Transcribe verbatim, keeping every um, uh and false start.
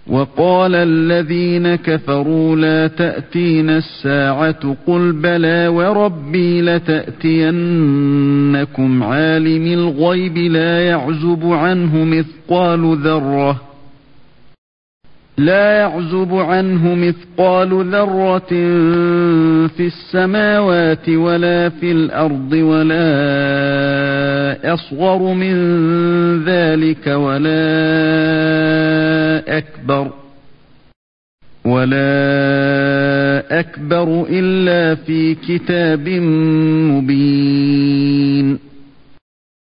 وقال الذين كفروا لا تأتينا الساعة قل بلى وربي لتأتينكم عالم الغيب لا يعزب عنه مثقال ذرة لا يعزب عنه مثقال ذرة في السماوات ولا في الأرض ولا أصغر من ذلك ولا أكبر ولا أكبر إلا في كتاب مبين.